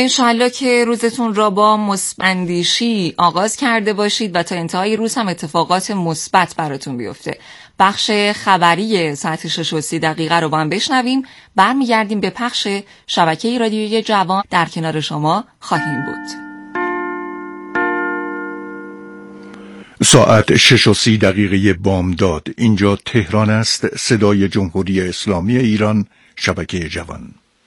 انشالله که روزتون را با مثبت‌اندیشی آغاز کرده باشید و تا انتهای روز هم اتفاقات مثبت براتون بیفته. بخش خبری ساعت 6:30 رو با هم بشنویم. برمیگردیم به پخش شبکه رادیویی جوان. در کنار شما خواهیم بود. ساعت 6:30 بامداد. اینجا تهران است. صدای جمهوری اسلامی ایران، شبکه جوان.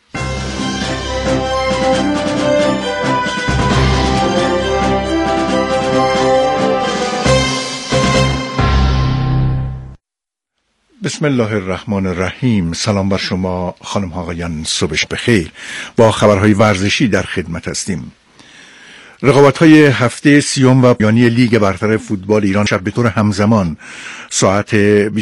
بسم الله الرحمن الرحیم. سلام بر شما خانم ها آقایان، صبح بخیر. با خبرهای ورزشی در خدمت هستیم. رقابت‌های هفته سیوم و پایانی لیگ برتر فوتبال ایران شب به طور همزمان ساعت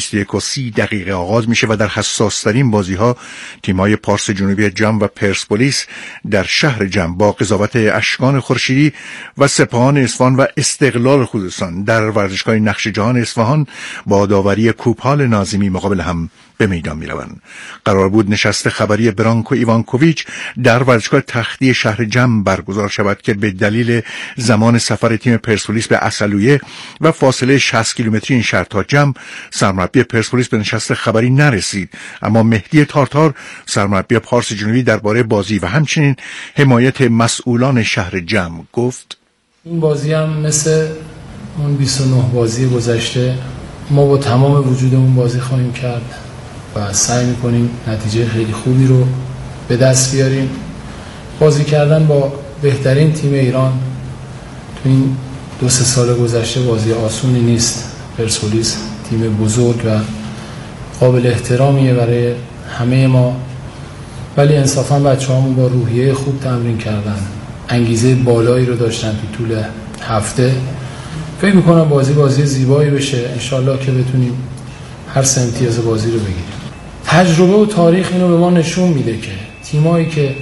21:30 آغاز میشه و در حساس‌ترین بازی‌ها تیم‌های پارس جنوبی جم و پرسپولیس در شهر جم با قضاوت اشکان خورشیدی و سپاهان اصفهان و استقلال خوزستان در ورزشگاه نقش جهان اصفهان با داوری کوپال ناظمی مقابل هم به میدان میروند. قرار بود نشست خبری برانکو ایوانکوویچ در ورزشگاه تختی شهر جم برگزار شود که به دلیل زمان سفر تیم پرسپولیس به عسلویه و فاصله 60 کیلومتری این شهر تا جم، سرمربی پرسپولیس به نشست خبری نرسید. اما مهدی تارتار، سرمربی پارس جنوبی، درباره بازی و همچنین حمایت مسئولان شهر جم گفت: این بازی هم مثل اون 29 بازی گذشته ما با تمام وجودمون بازی خواهیم کرد و سعی میکنیم نتیجه خیلی خوبی رو به دست بیاریم. بازی کردن با بهترین تیم ایران تو این 2-3 سال گذشته بازی آسونی نیست. پرسپولیس تیم بزرگ و قابل احترامیه برای همه ما، ولی انصافا بچه‌هامون با روحیه خوب تمرین کردن، انگیزه بالایی رو داشتن تو طول هفته. فکر میکنم بازی زیبایی بشه، انشالله که بتونیم هر سه امتیاز بازی رو بگیریم. تجربه و تاریخ اینو به ما نشون میده که تیمایی که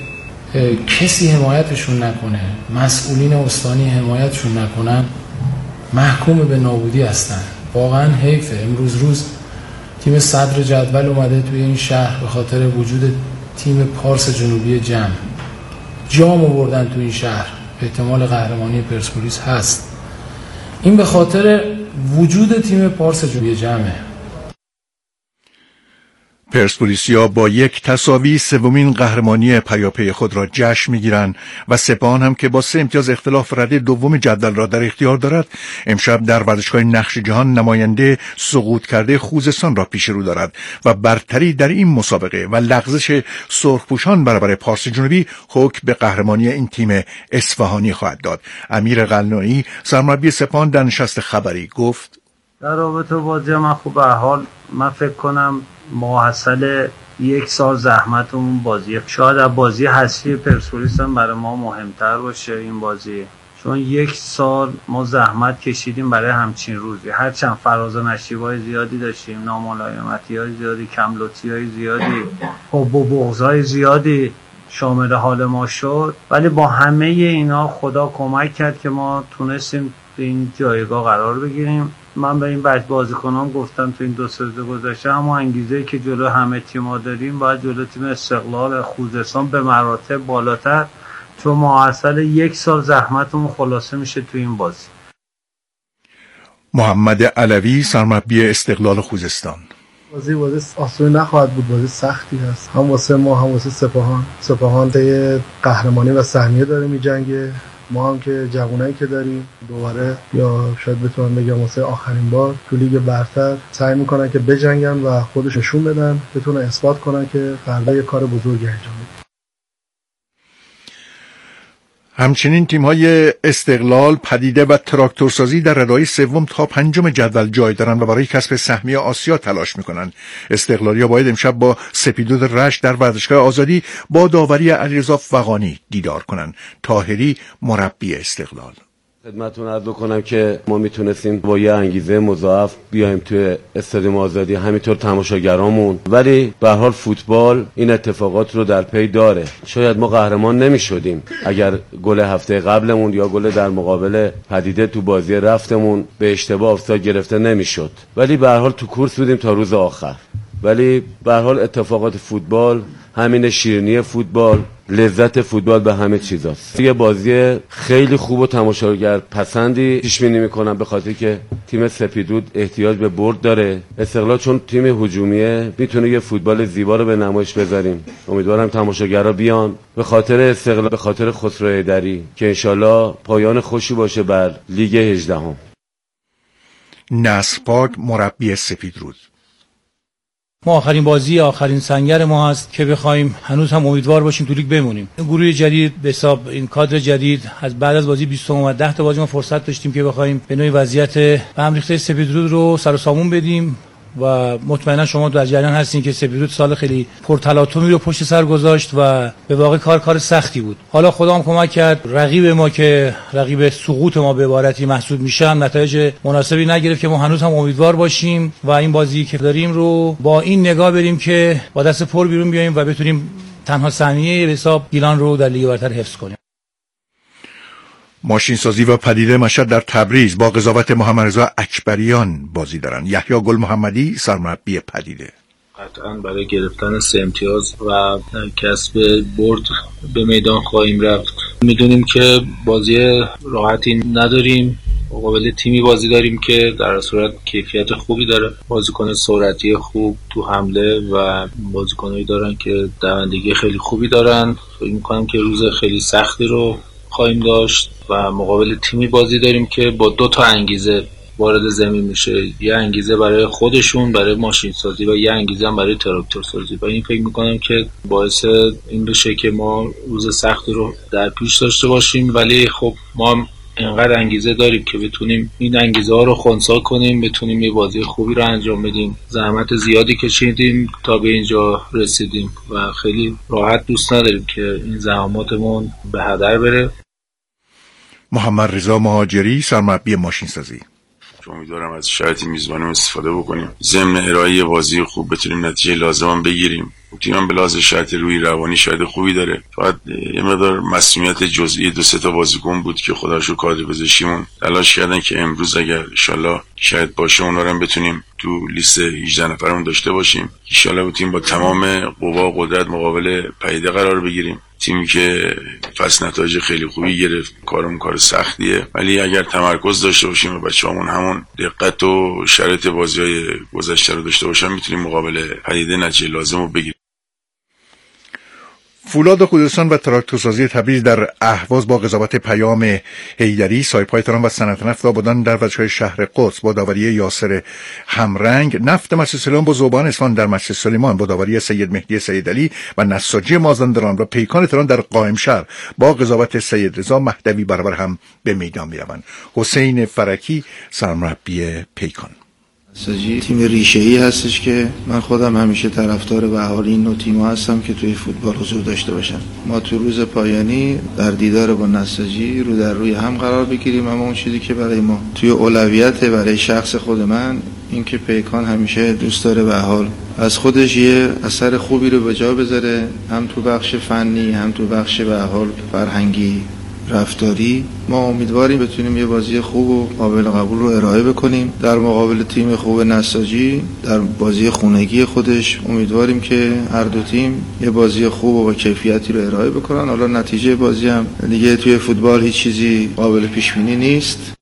کسی حمایتشون نکنه، مسئولین استانی حمایتشون نکنن، محکوم به نابودی هستن. واقعا حیفه. امروز روز تیم صدر جدول اومده توی این شهر به خاطر وجود تیم پارس جنوبی جم. جام آوردن توی این شهر، احتمال قهرمانی پرسپولیس هست. این به خاطر وجود تیم پارس جنوبی جمه. پرسپولیسیا با 1 تساوی سومین قهرمانی پیاپی خود را جشن میگیرند و سپاهان هم که با 3 امتیاز اختلاف رده دوم جدول را در اختیار دارد، امشب در ورزشگاه نقش جهان نماینده سقوط کرده خوزستان را پیش رو دارد و برتری در این مسابقه و لغزش سرخپوشان برابر پارس جنوبی حکم به قهرمانی این تیم اصفهانی خواهد داد. امیر قلنویی، سرمربی سپاهان، در نشست خبری گفت: در رابطه با بازی من خوب، به هر حال من فکر کنم ماحصل 1 سال زحمتمون بازی، شاید از بازی حذفی پرسپولیس هم برای ما مهمتر باشه این بازی، چون 1 سال ما زحمت کشیدیم برای همچین روزی. هرچند فراز و نشیب‌های زیادی داشتیم، ناملایمتی‌های زیادی، کملوتی‌های زیادی، حب و بغض‌های زیادی شامل حال ما شد، ولی با همه اینا خدا کمک کرد که ما تونستیم این جایگاه قرار بگیریم. من به این بازیکنان گفتم تو این 2 سال گذشته، اما انگیزه‌ای که جلو همه تیم‌ها داریم باید جلو تیم استقلال خوزستان به مراتب بالاتر، چون ماحصل 1 سال زحمتمون خلاصه میشه تو این بازی. محمد علوی، سرمربی استقلال خوزستان: بازی آسون نخواهد بود، بازی سختی هست، هم واسه ما هم واسه سپاهان ته قهرمانی و سهمیه داره می‌جنگه. ما هم که جوانایی که داریم دوباره، یا شاید بتونم بگم واسه آخرین بار تو لیگ برتر سعی میکنن که بجنگن و خودش نشون بدن، بتونن اثبات کنن که فردا یه کار بزرگی انجام بدن. همچنین تیم‌های استقلال، پدیده و تراکتورسازی در رده‌های 3 تا 5 جدول جای دارند و برای کسب سهمیه آسیا تلاش می‌کنند. استقلالیا باید امشب با سپیدود رشت در ورزشگاه آزادی با داوری علیرضا فغانی دیدار کنند. طاهری، مربی استقلال: خدمتتون عرض کنم که ما میتونستیم با یه انگیزه مضاعف بیایم توی استادیوم آزادی، همینطور تماشاگرامون، ولی به هر حال فوتبال این اتفاقات رو در پی داره. شاید ما قهرمان نمیشدیم اگر گل هفته قبلمون یا گل در مقابل پدیده تو بازی رفتمون به اشتباه آفساید گرفته نمیشد، ولی به هر حال تو کورس بودیم تا روز آخر. ولی به هر حال اتفاقات فوتبال، همین شیرینی فوتبال، لذت فوتبال به همه چیزاست. یه بازی خیلی خوب و تماشاگر پسندی پیش بینی می‌کنم به خاطر که تیم سپیدرود احتیاج به برد داره. استقلال چون تیم هجومیه میتونه یه فوتبال زیبا رو به نمایش بذاریم. امیدوارم تماشاگرها بیان به خاطر استقلال، به خاطر خسرو حیدری که انشالله پایان خوشی باشه بر لیگ 18. نصر پاک مربی سپیدرود: ما آخرین بازی آخرین سنگر ما هست که بخوایم هنوز هم امیدوار باشیم تو لیگ بمونیم. گروه جدید به حساب این کادر جدید از بعد از بازی 20 و 10 تا بازی ما فرصت داشتیم که بخوایم به نوعی وضعیت به هم ریخته سپیدرود رو سر و سامون بدیم و مطمئنا شما در جریان هستین که سپیدرود سال خیلی پرتلاطمی رو پشت سر گذاشت و به واقع کار سختی بود. حالا خدا هم کمک کرد رقیب ما که رقیب سقوط ما به عبارتی محسوب میشن نتایج مناسبی نگرفت که ما هنوز هم امیدوار باشیم و این بازی که داریم رو با این نگاه بریم که با دست پر بیرون بیایم و بتونیم تنها سهمیه به حساب گیلان رو در لیگ برتر حفظ کنیم. ماشینسازی و پدیده مشهد در تبریز با قضاوت محمد رضا اکبریان بازی دارند. یحیی گل محمدی سرمربی پدیده: قطعا برای گرفتن 3 امتیاز و کسب برد به میدان خواهیم رفت. میدونیم که بازی راحتی نداریم، مقابل تیمی بازی داریم که در صورت کیفیت خوبی داره، بازیکن سرعتی خوب تو حمله و بازیکنایی دارن که دوندگی خیلی خوبی دارن. فکر می‌کنم که روز خیلی سختی رو خواهیم داشت و مقابل تیمی بازی داریم که با 2 تا انگیزه وارد زمین میشه، یه انگیزه برای خودشون برای ماشین سازی و یه انگیزه هم برای تراکتور سازی و این فکر میکنم که باعث این بشه که ما روز سختی رو در پیش داشته باشیم، ولی خب ما اینقدر انگیزه داریم که بتونیم این انگیزه ها رو خنثی کنیم، بتونیم یه بازی خوبی رو انجام بدیم. زحمت زیادی کشیدیم تا به اینجا رسیدیم و خیلی راحت دوست نداریم که این زحماتمون به هدر بره. محمد رضا مهاجری سرمربی ماشینسازی: امیدوارم از شرایط میزبانی استفاده بکنیم، ضمن ارائه بازی خوب بتونیم نتیجه لازم بگیریم. تیم به لحاظ شرط روی روانی شاید خوبی داره، فقط یه مقدار مسئولیت جزئی 2-3 تا بازیکن بود که خداشو کادر پزشکیمون تلاش کردن که امروز اگر ان شاءالله شاید باشه اونا رو هم بتونیم تو لیست 18 نفرمون داشته باشیم. ان شاءالله بتونیم با تمام قوا و قدرت مقابل پدیده قرار بگیریم. تیمی که فصل نتایج خیلی خوبی گرفت، کارمون کار سختیه، ولی اگر تمرکز داشته باشیم و بچه‌هامون همون دقت و شرایط بازی‌های گذشته رو داشته باشن میتونیم مقابل پدیده نتیجه لازم رو بگیریم. فولاد خوزستان و تراکتورسازی تبریز در اهواز با قضاوت پیام حیدری، سایپای تهران و صنعت نفت آبادان در ورزشگاه شهر قدس با داوری یاسر همرنگ، نفت مسجد سلیمان با ذوبان اصفهان در مسجد سلیمان با داوری سید مهدی سیدعلی و نساجی مازندران و پیکان تهران در قائمشهر با قضاوت سید رضا مهدوی برابر هم به میدان میروند. حسین فرکی سرمربی پیکان: نساجی تیم ریشه‌ای هستش که من خودم همیشه طرفدار به حال این نوع تیم‌ها هستم که توی فوتبال حضور داشته باشن. ما تو روز پایانی در دیدار با نساجی رو در روی هم قرار بگیریم، اما اون چیزی که برای ما توی اولویت برای شخص خود من این که پیکان همیشه دوست داره به حال از خودش یه اثر خوبی رو به جا بذاره، هم تو بخش فنی هم تو بخش به حال فرهنگی رفتاری. ما امیدواریم بتونیم یه بازی خوب و قابل قبول رو ارائه بکنیم در مقابل تیم خوب نساجی در بازی خونگی خودش. امیدواریم که هر دو تیم یه بازی خوب و با کیفیتی رو ارائه بکنن. حالا نتیجه بازی هم دیگه توی فوتبال هیچ چیزی قابل پیش بینی نیست.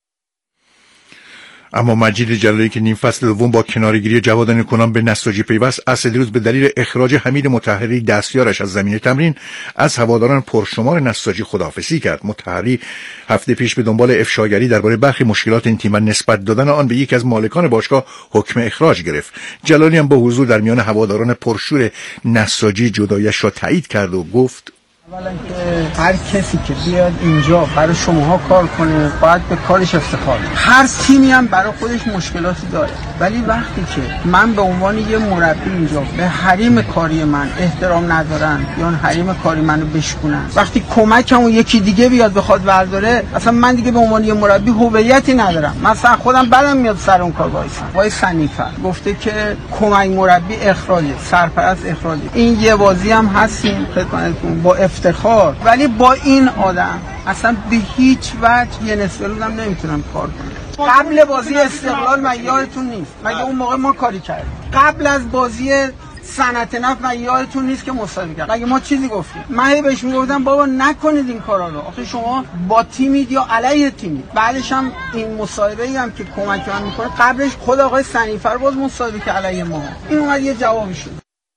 اما مجید جلالی که نیم فصل دوم با کنارگیری جواد نیکونام به نساجی پیوست، اصل روز به دلیل اخراج حمید مطهری دستیارش از زمین تمرین از هواداران پرشمار نساجی خداحافظی کرد. مطهری هفته پیش به دنبال افشاگری درباره برخی مشکلات این تیم و نسبت دادن آن به یکی از مالکان باشگاه حکم اخراج گرفت. جلالی هم با حضور در میان هواداران پرشور نساجی جدایش را تایید کرد و گفت: اولا که هر کسی که بیاد اینجا برای شماها کار کنه باید به کارش افتخار کنه. هر تیمی هم برای خودش مشکلاتی داره، ولی وقتی که من به عنوان یه مربی اینجا به حریم کاری من احترام ندارن یا حریم کاری منو بشکنن، وقتی کمکمو یکی دیگه بیاد بخواد برداره، اصلا من دیگه به عنوان یه مربی هویتی ندارم. مثلا خودم برام میاد سر اون کار وایسم. وای سنیفر گفته که کمک مربی اخراجه، سرپرست اخراجه. این یه بازی هم هستیم خدمتتون با افتخار، ولی با این آدم اصلا به هیچ وجه یه نصف روزم نمیتونم کار کنم. قبل بازی استقلال من یادتون نیست مگه اون موقع ما کاری کردیم؟ قبل از بازی صنعت نفت و یادتون نیست که مسابقه کرد. اگه ما چیزی گفتیم من بهش میگفتم بابا نکنید این کارا رو، آخه شما با تیمید یا علیه تیمید. بعدش هم این مصاحبه‌ای هم که کمک من میکنه، قبلش خود آقای سنیفر باز مصاحبه که علیه ما، این اومد یه جوابی شد.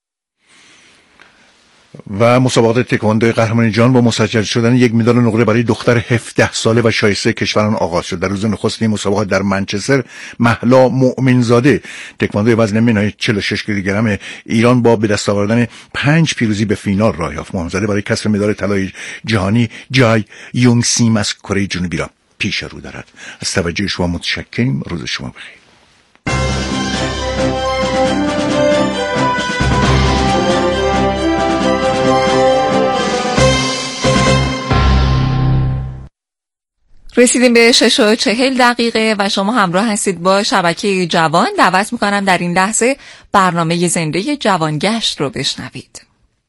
و مسابقات تکواندو قهرمانی جهان با مسجل شدن یک مدال نقره برای دختر 17 ساله و شایسته کشوران آغاز شد. در روز نخست این مسابقات در منچستر، مهلا مؤمنزاده تکواندوی وزن منهای 46 کیلوگرم ایران با به دست آوردن 5 پیروزی به فینال راه یافت. مؤمنزاده برای کسب مدال طلای جهانی جای یونگ سیم از کره جنوبی را پیش رو دارد. از توجه شما متشکریم. روز شما بخیر. رسیدیم به 6:40 و شما همراه هستید با شبکه جوان. دعوت میکنم در این لحظه برنامه زنده جوانگشت رو بشنوید.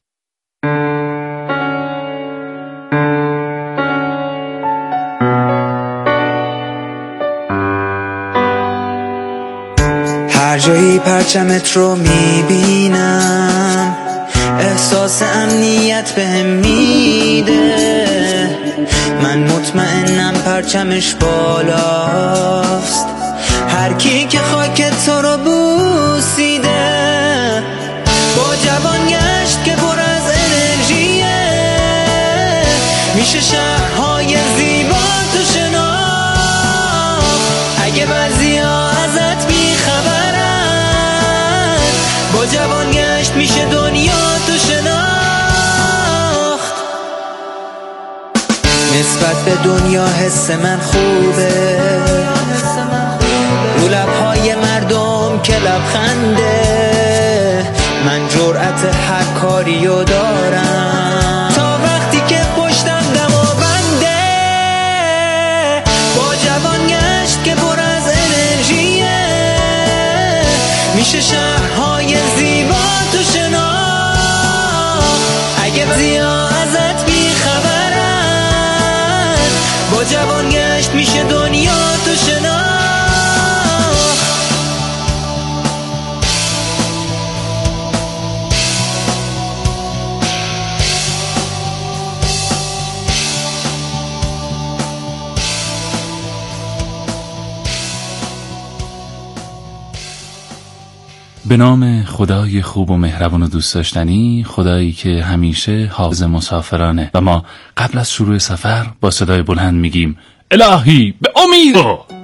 هر جایی پرچمت رو میبینم احساس امنیت بهم میده، من مطمئنم پرچمش بالاست، هر کی که خاک تو رو بوسیده، با جوانگشت که پر از انرژیه، میشه شهرهای زیبا تو شناخت، اگه بعضیا ازت بیخبرن، با جوانگشت میشه دنیا تو شناخت. نسبت به دنیا حس من خوبه، رو لبهای مردم که لبخنده، من جرأت هر کاریو دارم تا وقتی که پشتم دماونده، با جوانگشت که پر از انرژیه، میشه شهرهای زیبا تو شناخت، اگه زیا ازت بیخبرن، با جوانگشت میشه دنیا تو شناخت. به نام خدای خوب و مهربان و دوست داشتنی، خدایی که همیشه حافظ مسافرانه، و ما قبل از شروع سفر با صدای بلند میگیم الهی به امید.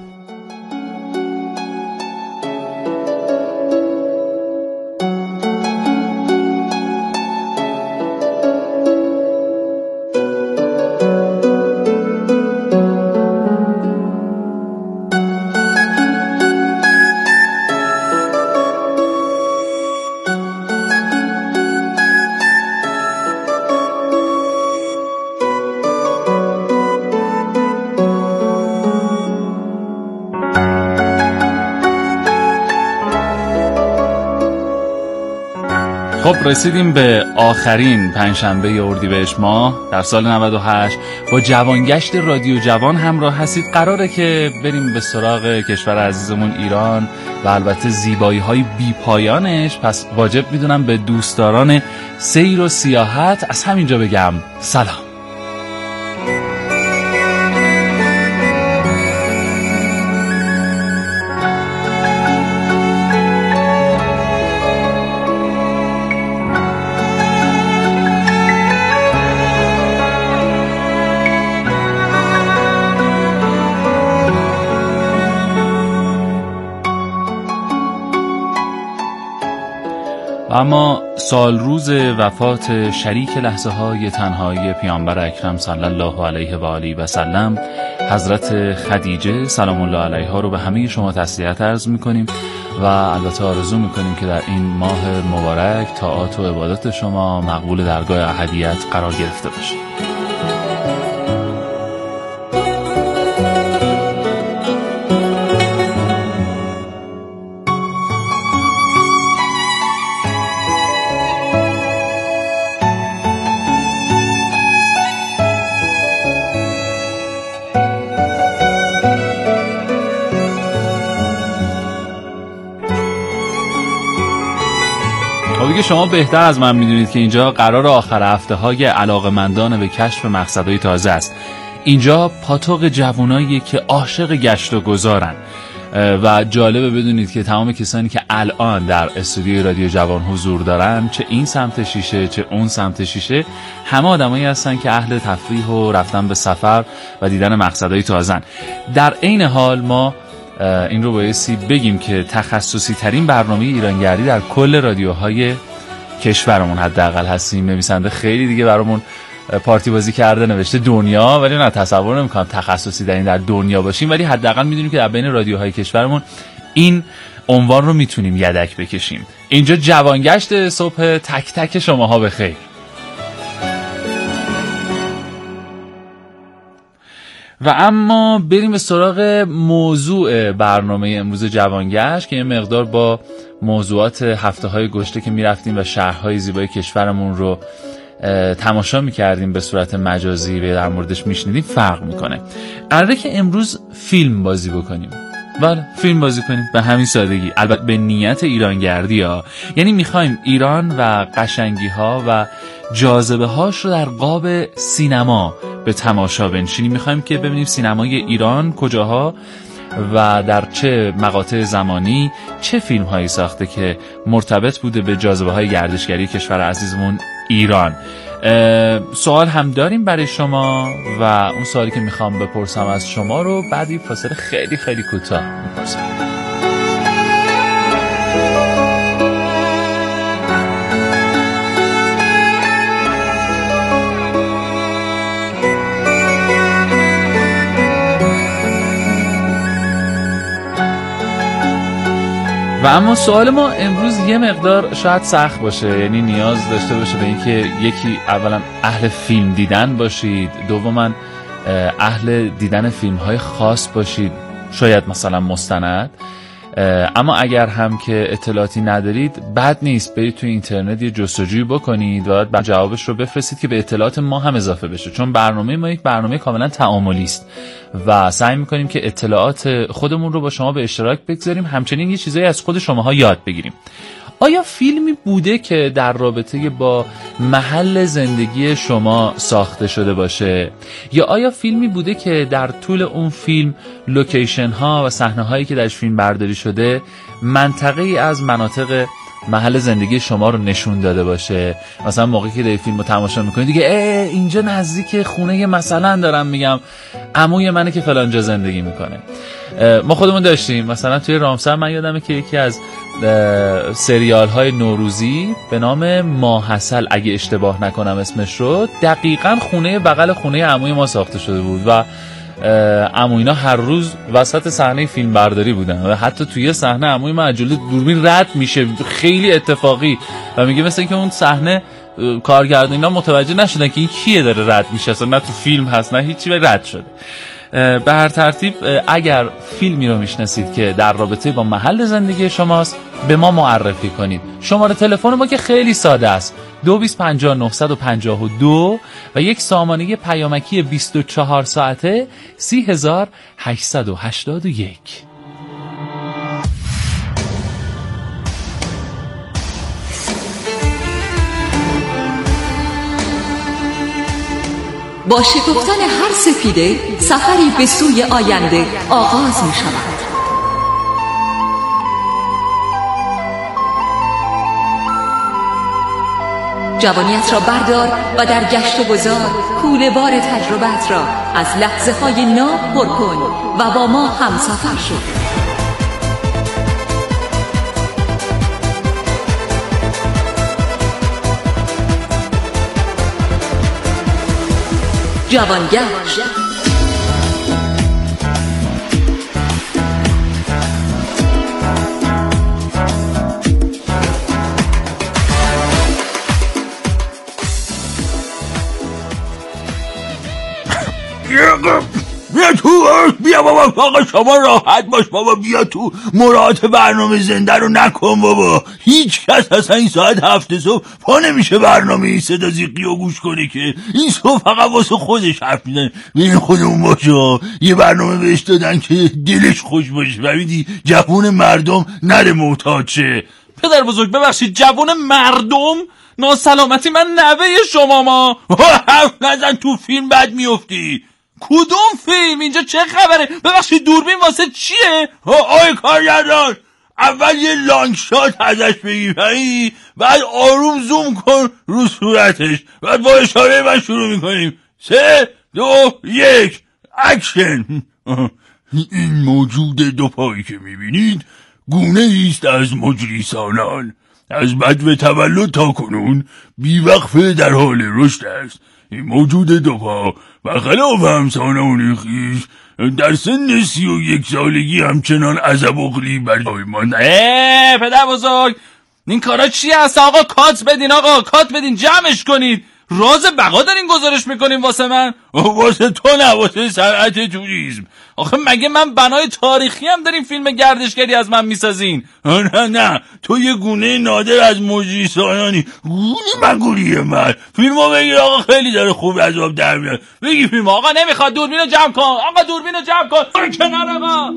خب رسیدیم به آخرین پنجشنبه اردیبهشت ماه در سال 98. با جوانگشت رادیو جوان همراه هستید. قراره که بریم به سراغ کشور عزیزمون ایران و البته زیبایی‌های بی‌پایانش. پس واجب میدونم به دوستداران سیر و سیاحت از همینجا بگم سلام. اما سال روز وفات شریک لحظه های تنهایی پیامبر اکرم صلی الله علیه و آله و سلم، حضرت خدیجه سلام الله علیها رو به همه شما تسلیت عرض میکنیم و البته آرزو میکنیم که در این ماه مبارک طاعات و عبادات شما مقبول درگاه احدیت قرار گرفته باشه. دیگه شما بهتر از من میدونید که اینجا قرار آخر هفته های علاقه‌مندان به کشف مقصدهای تازه است. اینجا پاتوق جوانایی که عاشق گشت و گذارن و جالبه بدونید که تمام کسانی که الان در استودیوی رادیو جوان حضور دارن، چه این سمت شیشه چه اون سمت شیشه، همه آدمایی هستن که اهل تفریح و رفتن به سفر و دیدن مقصدهای تازه‌ن. در عین حال ما این رو بایستی بگیم که تخصصی ترین برنامه ایرانگردی در کل رادیوهای کشورمون حداقل هستیم. نویسنده خیلی دیگه برامون پارتی بازی کرده نوشته دنیا، ولی نه تصور نمی‌کنم تخصصی در دنیا باشیم، ولی حداقل میدونیم که در بین رادیوهای کشورمون این عنوان رو میتونیم یدک بکشیم. اینجا جوانگشت، صبح تک تک شماها بخیر. و اما بریم به سراغ موضوع برنامه امروز جوانگشت که یه مقدار با موضوعات هفته‌های گذشته که میرفتیم و شهرهای زیبای کشورمون رو تماشا میکردیم به صورت مجازی و در موردش میشنیدیم فرق میکنه. قراره که امروز فیلم بازی بکنیم. بله، فیلم بازی کنیم به همین سادگی، البته به نیت ایرانگردی ها. یعنی میخوایم ایران و قشنگی ها و جاذبه هاش رو در قاب سینما به تماشا بنشینیم. میخوایم که ببینیم سینمای ایران کجاها و در چه مقاطع زمانی چه فیلم هایی ساخته که مرتبط بوده به جاذبه های گردشگری کشور عزیزمون ایران. سوال هم داریم برای شما و اون سوالی که میخوام بپرسم از شما رو بعد یک فاصله خیلی خیلی کوتاه میپرسم. و اما سوال ما امروز یه مقدار شاید سخت باشه، یعنی نیاز داشته باشه به اینکه یکی اولا اهل فیلم دیدن باشید، دوما اهل دیدن فیلم‌های خاص باشید، شاید مثلا مستند. اما اگر هم که اطلاعاتی ندارید بد نیست برید توی اینترنت یه جستجویی بکنید و بعد جوابش رو بفرستید که به اطلاعات ما هم اضافه بشه، چون برنامه ما یک برنامه کاملا تعاملی است و سعی می‌کنیم که اطلاعات خودمون رو با شما به اشتراک بگذاریم، همچنین یه چیزایی از خود شماها یاد بگیریم. آیا فیلمی بوده که در رابطه با محل زندگی شما ساخته شده باشه؟ یا آیا فیلمی بوده که در طول اون فیلم لوکیشن ها و صحنه هایی که درش فیلم برداری شده منطقه ای از مناطق محل زندگی شما رو نشون داده باشه؟ مثلا موقعی که در فیلم رو تماشا میکنید دیگه اینجا نزدیک خونه مثلا دارم میگم عموی منه که فلان جا زندگی میکنه. ما خودمون داشتیم مثلا توی رامسر، من یادمه که یکی از سریال های نوروزی به نام ماحصل اگه اشتباه نکنم اسمش رو، دقیقاً خونه بغل خونه عموی ما ساخته شده بود و عموینا هر روز وسط صحنه فیلم برداری بودن و حتی توی صحنه عموی ما جلوی دوربین رد میشه خیلی اتفاقی و میگه مثلا که اون صحنه کارگردانا متوجه نشدن که این کیه داره رد میشه، اصلا نه تو فیلم هست نه هیچی، رد شده. به هر ترتیب اگر فیلمی رو میشناسید که در رابطه با محل زندگی شماست به ما معرفی کنید. شماره تلفن ما که خیلی ساده است 2250 و یک سامانه پیامکی 24 ساعته 30881. با شکفتن هر سپیده سفری به سوی آینده آغاز می شود. جوانیت را بردار و در گشت و گذار کوله بار تجربت را از لحظه های ناب پر کن و با ما هم سفر شد. جوانگشت. بیا تو، بیا بابا، فاقا شما راحت باش بابا، بیا تو، مراعات برنامه زنده رو نکن بابا. هیچ کس اصلا این ساعت 7 صبح پا نمیشه برنامه این صدا زیقی رو گوش کنه که این صبح فقط واسه خودش حرف میزنه. بین خودمون باشه، یه برنامه بهش دادن که دلش خوش باشه، ببینی جوون مردم نره محتاج شه. پدر بزرگ ببخشید جوان مردم ناسلامتی من نوه شما ما حرف نزن تو فیلم بد میفتی. کدوم فیلم؟ اینجا چه خبره؟ ببخشید دوربین واسه چیه؟ آی کارگردان اول یه لانگ شات ازش بگیر بعد آروم زوم کن رو صورتش بعد با اشاره من شروع میکنیم 3 2 1 اکشن. این موجود دو پایی که میبینید گونه ایست از مجریسانان از بدو تولد تا کنون بیوقفه در حال رشد است. این موجود دو پا برخلاف همسانان خویش در سن 31 سالگی همچنان عزب‌اغلی بر جای مانده. پدر بزرگ این کارا چی هست آقا؟ کات بدین آقا، کات بدین، جمعش کنید. راز بقا دارین گزارش میکنین واسه من؟ واسه تو نه، واسه صنعت توریسم. آخه مگه من بنای تاریخی هم دارین فیلم گردشگری از من میسازین؟ نه تو یه گونه نادر از مجریسانانی. گونه مگولیه من. فیلمو بگیر آقا، خیلی داره خوب از آب در میاد. بگی فیلم آقا نمیخواد. دوربینو جمع کن آقا، دوربینو جمع کن. برو کنار آقا.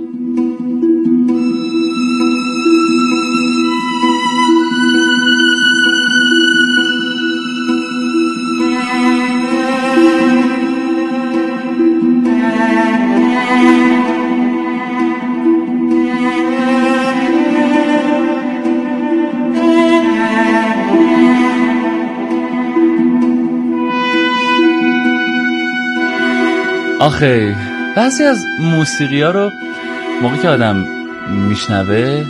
آخه بعضی از موسیقی ها رو موقعی که آدم میشنوه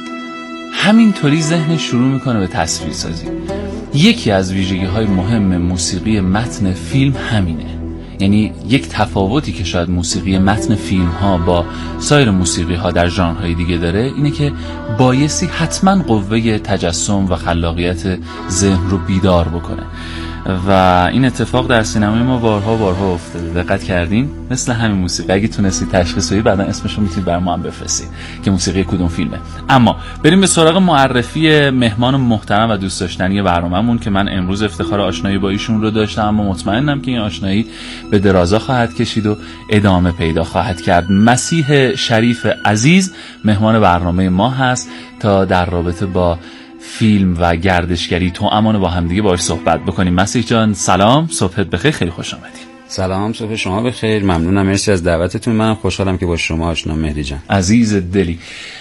همینطوری ذهن شروع میکنه به تصویر سازی. یکی از ویژگی های مهم موسیقی متن فیلم همینه. یعنی یک تفاوتی که شاید موسیقی متن فیلم ها با سایر موسیقی ها در ژانرهای دیگه داره اینه که بایستی حتما قوه تجسم و خلاقیت ذهن رو بیدار بکنه و این اتفاق در سینمای ما بارها افتاده. دقت کردین؟ مثل همین موسیقی اگه تونستید تشخیص بدید بعدا اسمش رو میتونید برام هم بفرستید که موسیقی کدوم فیلمه. اما بریم به سراغ معرفی مهمان محترم و دوست داشتنی برنامه‌مون که من امروز افتخار آشنایی با ایشون رو داشتم، اما مطمئنم که این آشنایی به درازا خواهد کشید و ادامه پیدا خواهد کرد. مسیح شریف عزیز مهمان برنامه ما هست تا در رابطه با فیلم و گردشگری توأمان با هم دیگه باهاش صحبت بکنیم. مسیح جان سلام، صبحت بخیر، خیلی خوش آمدید. سلام، صبح شما بخیر، ممنونم، مرسی از دعوتتون. منم خوشحالم که با شما آشنام مهدی جان. عزیز دلی،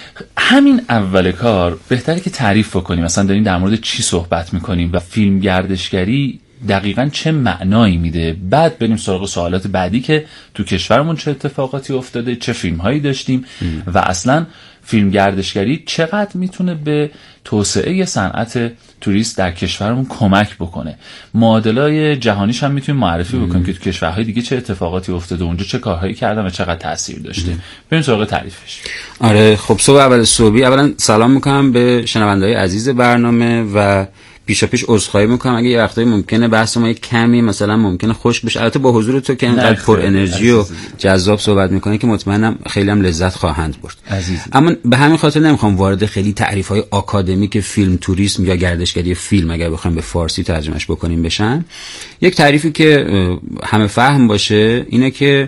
همین اول کار بهتره که تعریف بکنیم مثلا داریم در مورد چی صحبت میکنیم و فیلم گردشگری دقیقاً چه معنایی میده. بعد بریم سراغ سوالات بعدی که تو کشورمون چه اتفاقاتی افتاده، چه فیلم‌هایی داشتیم و اصلاً فیلم گردشگری چقدر میتونه به توسعه صنعت توریست در کشورمون کمک بکنه. معادلای جهانیش هم میتونیم معرفی بکنیم که تو کشورهای دیگه چه اتفاقاتی افتاده، اونجا چه کارهایی کردن و چقدر تاثیر داشته. بریم سراغ تعریفش. آره خب، صبح اول صبحی اولا سلام میکنم به شنونده‌های عزیز برنامه و پیش عذرخواهی میکنم اگه یه وقتایی ممکنه بحث ما کمی مثلا ممکنه خشک بشه، البته با حضور تو که اینقدر پر انرژی و جذاب صحبت میکنه که مطمئنم خیلی هم لذت خواهند برد. اما به همین خاطر نمیخوام وارد خیلی تعریف‌های آکادمیک فیلم توریسم یا گردشگری فیلم اگر بخوایم به فارسی ترجمهش بکنیم بشن. یک تعریفی که همه فهم باشه اینه که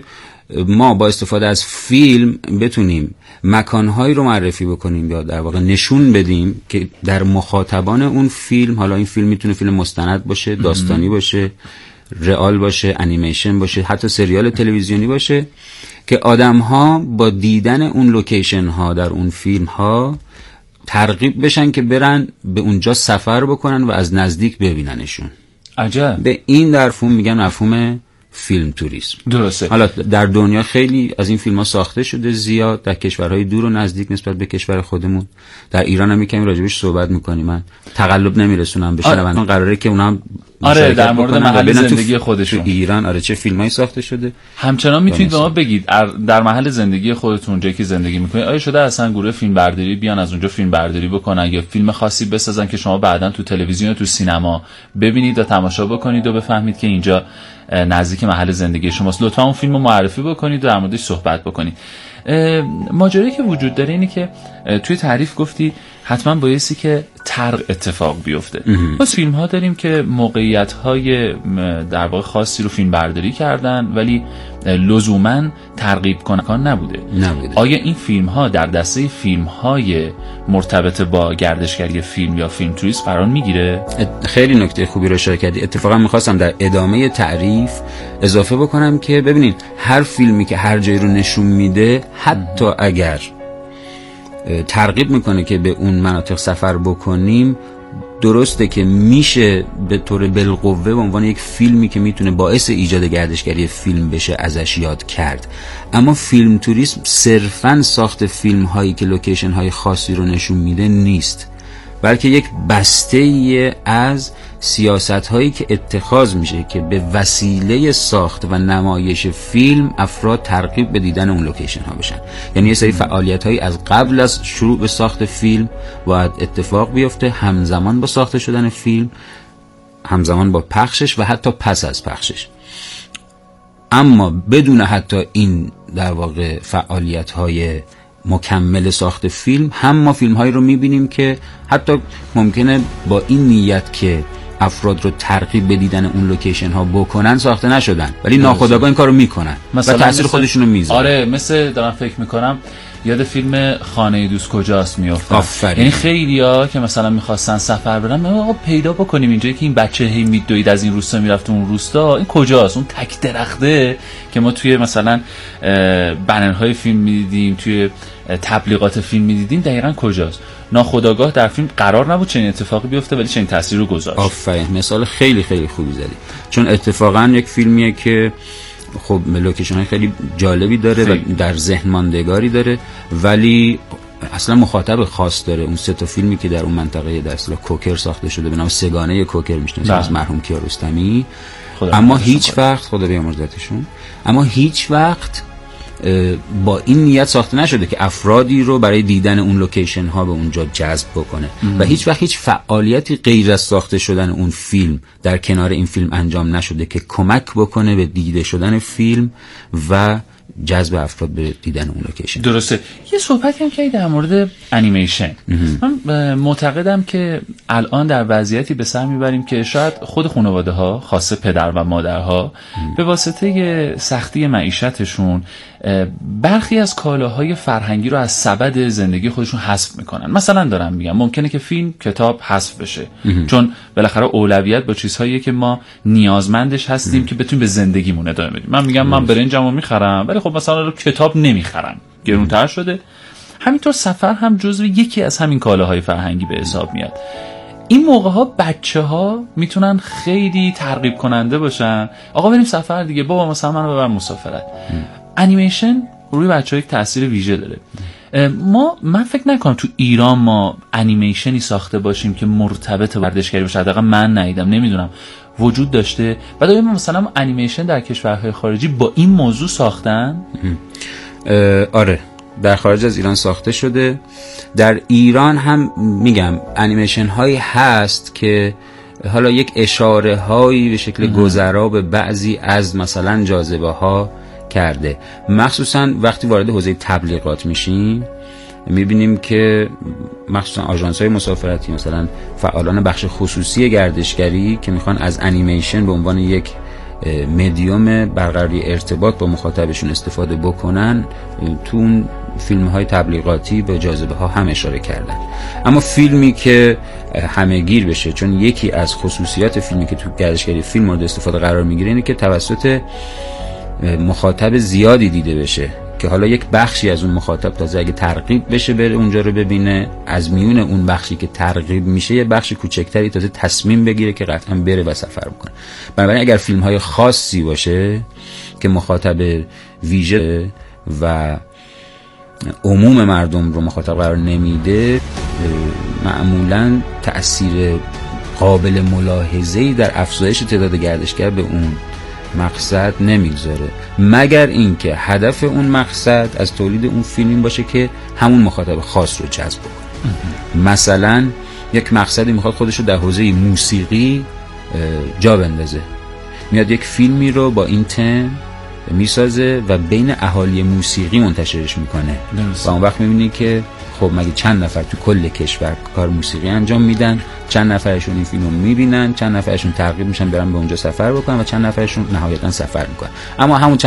ما با استفاده از فیلم بتونیم مکانهایی رو معرفی بکنیم یا در واقع نشون بدیم که در مخاطبان اون فیلم، حالا این فیلم میتونه فیلم مستند باشه، داستانی باشه، رئال باشه، انیمیشن باشه، حتی سریال تلویزیونی باشه، که آدم‌ها با دیدن اون لوکیشن ها در اون فیلم ها ترغیب بشن که برن به اونجا سفر بکنن و از نزدیک ببیننشون. عجب. به این مفهوم میگن مفهوم فیلم توریسم. درسته. حالا در دنیا خیلی از این فیلم ها ساخته شده، زیاد در کشورهای دور و نزدیک نسبت به کشور خودمون. در ایران هم میکنیم راجبش صحبت میکنیم، من تقلب نمیرسونم بشه. آره. قراره که اونا هم آره در مورد محل زندگی خودشون تو ایران آره چه فیلمایی ساخته شده. همچنان میتونید به ما بگید در محل زندگی خودتون جایی که زندگی میکنید آیا شده اصلا گروه فیلم برداری بیان از اونجا فیلم برداری بکنن یا فیلم خاصی بسازن که شما بعداً تو تلویزیون و تو سینما ببینید و تماشا بکنید و بفهمید که اینجا نزدیک محل زندگی شماست؟ لطفا اون فیلمو معرفی بکنید و در موردش صحبت بکنید. ماجرایی که وجود داره اینه که توی تعریف گفتی حتما بایستی که طرق اتفاق بیفته. ما فیلم ها داریم که موقعیت های در واقع خاصی رو فیلم برداری کردن ولی لزوما ترغیب کننده نبوده. آیا این فیلم ها در دسته فیلم های مرتبط با گردشگری فیلم یا فیلم توریسم قرار میگیره؟ خیلی نکته خوبی رو اشاره کردی. اتفاقا میخواستم در ادامه تعریف اضافه بکنم که ببینید هر فیلمی که هر جایی رو نشون میده، حتی اگر ترغیب میکنه که به اون مناطق سفر بکنیم، درسته که میشه به طور بالقوه به عنوان یک فیلمی که میتونه باعث ایجاد گردشگری فیلم بشه ازش یاد کرد. اما فیلم توریسم صرفاً ساخت فیلم هایی که لوکیشن های خاصی رو نشون میده نیست، بلکه یک بسته از سیاست هایی که اتخاذ میشه که به وسیله ساخت و نمایش فیلم افراد ترغیب به دیدن اون لوکیشن ها بشن. یعنی یه سری فعالیت هایی از قبل از شروع به ساخت فیلم باید اتفاق بیفته، همزمان با ساخته شدن فیلم، همزمان با پخشش و حتی پس از پخشش. اما بدون حتی این در واقع فعالیت های مکمل ساخت فیلم، هم ما فیلم هایی رو میبینیم که حتی ممکنه با این نیت که افراد رو ترغیب به دیدن اون لوکیشن ها بکنن ساخته نشدن، ولی ناخودآگاه این کارو میکنن و تاثیر خودشون رو میذارن. آره، مثل دارم فکر میکنم یاد فیلم خانه دوست کجاست میافتم. یعنی خیلیا که مثلا میخواستن سفر برن، آقا پیدا بکنیم اینجایی که این بچه هی میدوید از این روستا میرفت اون روستا، این کجاست؟ اون تک درخته که ما توی مثلا بنرهای فیلم میدیدیم، توی تبلیغات فیلم میدیدیم، دقیقاً کجاست؟ ناخودآگاه در فیلم قرار نبود چنین اتفاقی بیفته ولی چنین تاثیر رو گذاشت. آفرین، مثال خیلی خیلی خوبی زدی. چون اتفاقاً یک فیلمیه که خب لوکیشن های خیلی جالبی داره و در ذهن ماندگاری داره، ولی اصلا مخاطب خاص داره. اون 3 فیلمی که در اون منطقه در اصطلاح کوکر ساخته شده به نام سگانه کوکر میشناسید از مرحوم کیارستمی، اما هیچ وقت خدا بیامرزتشون، اما هیچ وقت با این نیت ساخته نشده که افرادی رو برای دیدن اون لوکیشن ها به اونجا جذب بکنه و هیچ وقت هیچ فعالیتی غیر از ساخته شدن اون فیلم در کنار این فیلم انجام نشده که کمک بکنه به دیده شدن فیلم و جذب افراد به دیدن اون لوکیشن. درسته. یه صحبت هم کردی در مورد انیمیشن. من معتقدم که الان در وضعیتی به سر میبریم که شاید خود خانواده ها، خاصه پدر و مادرها، به واسطه سختی معیشتشون برخی از کالاهای فرهنگی رو از سبد زندگی خودشون حذف میکنن. مثلا دارم میگم ممکنه که فیلم، کتاب حذف بشه چون بالاخره اولویت با چیزهاییه که ما نیازمندش هستیم که بتونیم به زندگیمون ادامه بدیم. من میگم من برنجمو میخرم ولی خب مثلا رو کتاب نمیخرم، گرونتر شده. همینطور سفر هم جزو یکی از همین کالاهای فرهنگی به حساب میاد. این موقع ها بچه ها میتونن خیلی ترغیب کننده باشن. آقا بریم سفر دیگه، بابا مثلا منو ببر مسافرت. انیمیشن روی بچه‌ها یک تاثیر ویژه داره. من فکر نکنم تو ایران ما انیمیشنی ساخته باشیم که مرتبط با گردشگری باشه. حداقل من ندیدم، نمیدونم وجود داشته. بعد مثلا انیمیشن در کشورهای خارجی با این موضوع ساختن؟ آره، در خارج از ایران ساخته شده. در ایران هم میگم انیمیشن هایی هست که حالا یک اشاره هایی به شکل گذرا به بعضی از مثلا جاذبه ها کرده. مخصوصا وقتی وارد حوزه تبلیغات میشیم میبینیم که مخصوصا آژانس های مسافرتی، مثلا فعالان بخش خصوصی گردشگری که میخوان از انیمیشن به عنوان یک مدیوم برقراری ارتباط با مخاطبشون استفاده بکنن، تو اون فیلم های تبلیغاتی به جاذبه ها هم اشاره کردن. اما فیلمی که همه گیر بشه، چون یکی از خصوصیات فیلمی که تو گردشگری فیلم مورد استفاده قرار میگیره اینه که توسط مخاطب زیادی دیده بشه، که حالا یک بخشی از اون مخاطب تازه اگه ترغیب بشه بره اونجا رو ببینه، از میون اون بخشی که ترغیب میشه یه بخش کوچکتری تازه تصمیم بگیره که قطعا بره و سفر بکنه. بنابراین اگر فیلم های خاصی باشه که مخاطب ویژه و عموم مردم رو مخاطب قرار نمیده، معمولاً تأثیر قابل ملاحظه‌ای در افزایش تعداد گردشگر به اون مقصد نمیگذاره، مگر اینکه هدف اون مقصد از تولید اون فیلم باشه که همون مخاطب خاص رو جذب کنه. مثلا یک مقصدی میخواد خودش رو در حوزه موسیقی جا بندازه، میاد یک فیلمی رو با این تم میسازه و بین اهالی موسیقی منتشرش میکنه و اون وقت میبینی که خب مگه چند نفر تو کل کشور کار موسیقی انجام میدن، چند نفرشون این فیلمو میبینن، چند نفرشون ترغیب میشن برن به اونجا سفر بکنن و چند نفرشون نهایتا سفر میکنن. اما همون